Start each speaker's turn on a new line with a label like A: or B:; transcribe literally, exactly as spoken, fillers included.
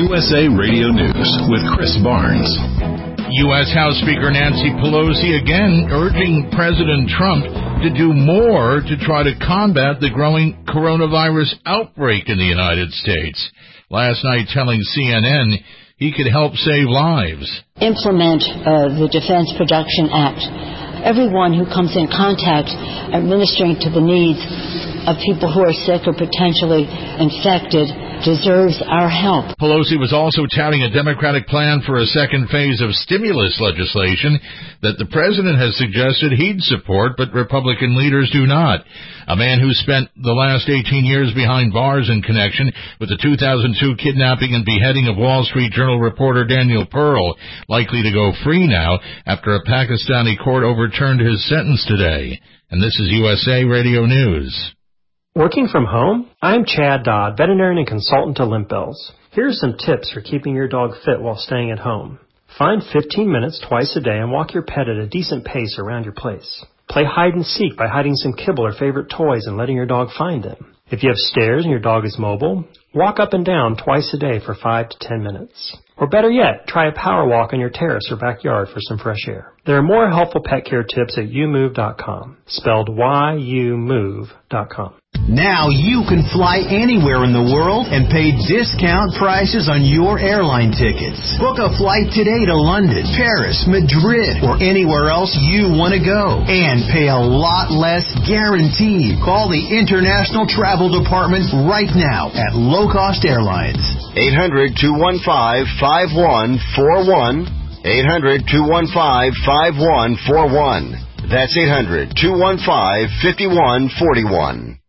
A: U S A Radio News with Chris Barnes.
B: U S House Speaker Nancy Pelosi again urging President Trump to do more to try to combat the growing coronavirus outbreak in the United States. Last night telling C N N he could help save lives.
C: Implement uh, the Defense Production Act. Everyone who comes in contact administering to the needs of people who are sick or potentially infected deserves our help.
B: Pelosi was also touting a Democratic plan for a second phase of stimulus legislation that the president has suggested he'd support, but Republican leaders do not. A man who spent the last eighteen years behind bars in connection with the two thousand two kidnapping and beheading of Wall Street Journal reporter Daniel Pearl, likely to go free now after a Pakistani court overturned his sentence today. And this is U S A Radio News.
D: Working from home? I'm Chad Dodd, veterinarian and consultant to Limp Bells. Here are some tips for keeping your dog fit while staying at home. Find fifteen minutes twice a day and walk your pet at a decent pace around your place. Play hide and seek by hiding some kibble or favorite toys and letting your dog find them. If you have stairs and your dog is mobile, walk up and down twice a day for five to ten minutes. Or better yet, try a power walk on your terrace or backyard for some fresh air. There are more helpful pet care tips at you move dot com, spelled Y U move dot com.
E: Now you can fly anywhere in the world and pay discount prices on your airline tickets. Book a flight today to London, Paris, Madrid, or anywhere else you want to go. And pay a lot less guaranteed. Call the International Travel Department right now at Low Cost Airlines.
F: eight hundred, two one five, five one four one. eight hundred, two one five, five one four one. That's eight hundred, two one five, five one four one.